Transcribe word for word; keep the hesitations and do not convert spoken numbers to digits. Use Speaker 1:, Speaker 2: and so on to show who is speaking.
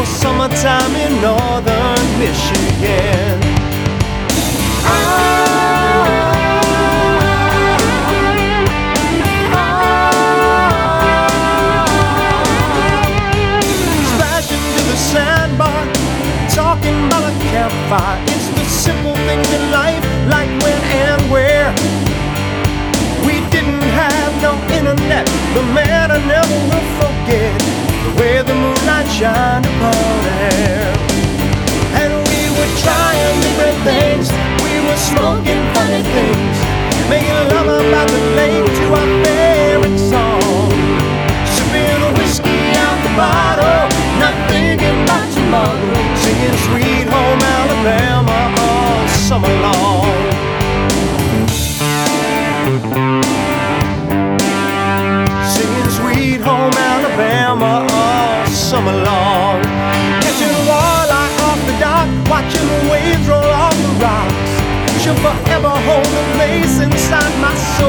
Speaker 1: summertime in northern Michigan. Splashing to the sandbar, talking about a campfire. It's the simple things in life, like when and where. We didn't have no internet, but man, I never will forget the way the moonlight shined upon her. And we were trying different things, we were smoking funny things, making love about the lake to our favorite song, sipping a whiskey out the bottle, not thinking about tomorrow, singing Sweet Home Alabama all summer long. Singing Sweet Home Alabama all summer long. Catching a walleye off the dock, watching the waves roll off the rocks. She'll forever hold a place inside my soul.